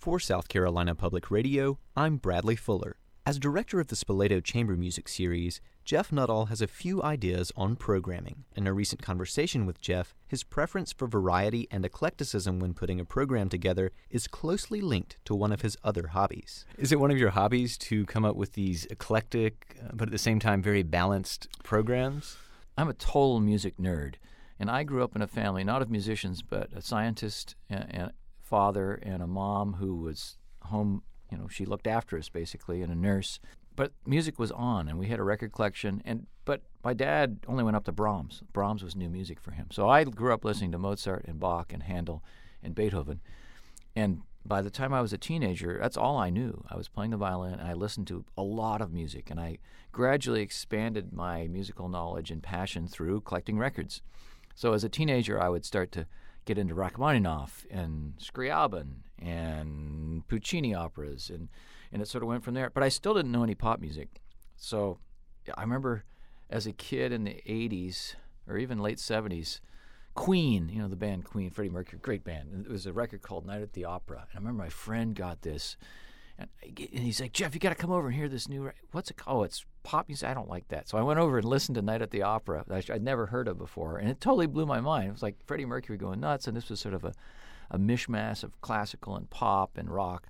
For South Carolina Public Radio, I'm Bradley Fuller. As director of the Spoleto Chamber Music Series, Jeff Nuttall has a few ideas on programming. In a recent conversation with Jeff, his preference for variety and eclecticism when putting a program together is closely linked to one of his other hobbies. Is it one of your hobbies to come up with these eclectic, but at the same time very balanced programs? I'm a total music nerd, and I grew up in a family not of musicians, but a scientist and father and a mom who was home. She looked after us basically, and a nurse. But music was on, and we had a record collection. But my dad only went up to Brahms. Brahms was new music for him. So I grew up listening to Mozart and Bach and Handel and Beethoven. And by the time I was a teenager, that's all I knew. I was playing the violin, and I listened to a lot of music. And I gradually expanded my musical knowledge and passion through collecting records. So as a teenager, I would start to get into Rachmaninoff and Scriabin and Puccini operas, and it sort of went from there. But I still didn't know any pop music. So I remember as a kid in the 80s or even late 70s, Queen, the band Queen, Freddie Mercury, great band. And it was a record called Night at the Opera. And I remember my friend got this, and he's like, Jeff, you got to come over and hear this new what's it called? Oh, it's pop music. I don't like that. So I went over and listened to Night at the Opera, that I'd never heard of before, and it totally blew my mind. It was like Freddie Mercury going nuts, and this was sort of a mishmash of classical and pop and rock.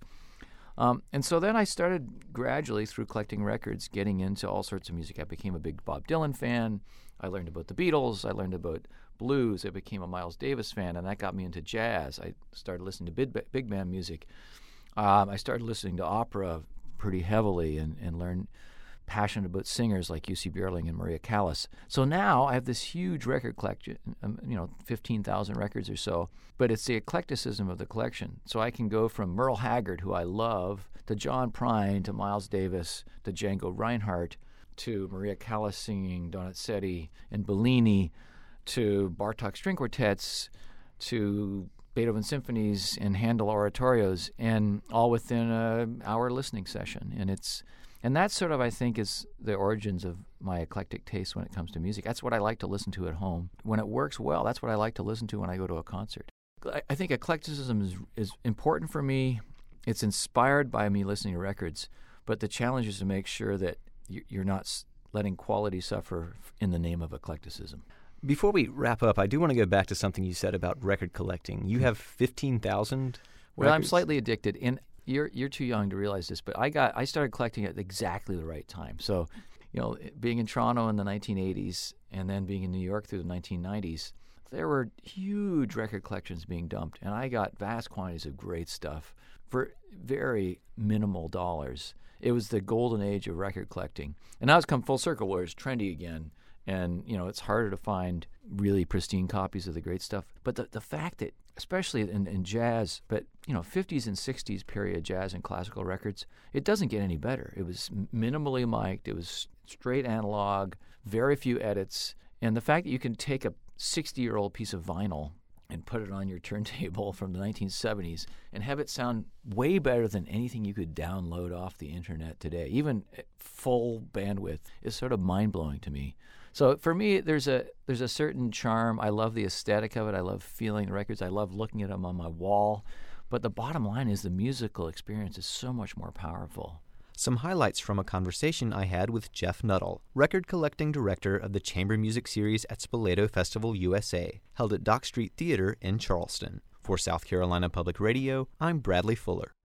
And so then I started gradually, through collecting records, getting into all sorts of music. I became a big Bob Dylan fan. I learned about the Beatles. I learned about blues. I became a Miles Davis fan, and that got me into jazz. I started listening to big band music. I started listening to opera pretty heavily and learned passionate about singers like Jussi Björling and Maria Callas. So now I have this huge record collection, 15,000 records or so, but it's the eclecticism of the collection. So I can go from Merle Haggard, who I love, to John Prine, to Miles Davis, to Django Reinhardt, to Maria Callas singing Donizetti and Bellini, to Bartok string quartets, to Beethoven symphonies and Handel oratorios, and all within an hour listening session. And that sort of, I think, is the origins of my eclectic taste when it comes to music. That's what I like to listen to at home. When it works well, that's what I like to listen to when I go to a concert. I think eclecticism is important for me. It's inspired by me listening to records, but the challenge is to make sure that you're not letting quality suffer in the name of eclecticism. Before we wrap up, I do want to go back to something you said about record collecting. You have 15,000 Well, records? I'm slightly addicted. And you're too young to realize this, but I started collecting at exactly the right time. So, being in Toronto in the 1980s and then being in New York through the 1990s, there were huge record collections being dumped, and I got vast quantities of great stuff for very minimal dollars. It was the golden age of record collecting. And now it's come full circle where it's trendy again. And, it's harder to find really pristine copies of the great stuff. But the fact that, especially in jazz, but, 50s and 60s period jazz and classical records, it doesn't get any better. It was minimally mic'd. It was straight analog, very few edits. And the fact that you can take a 60-year-old piece of vinyl and put it on your turntable from the 1970s and have it sound way better than anything you could download off the internet today, even at full bandwidth, is sort of mind-blowing to me. So for me, there's a certain charm. I love the aesthetic of it. I love feeling the records. I love looking at them on my wall. But the bottom line is the musical experience is so much more powerful. Some highlights from a conversation I had with Jeff Nuttall, record collecting director of the Chamber Music Series at Spoleto Festival USA, held at Dock Street Theater in Charleston. For South Carolina Public Radio, I'm Bradley Fuller.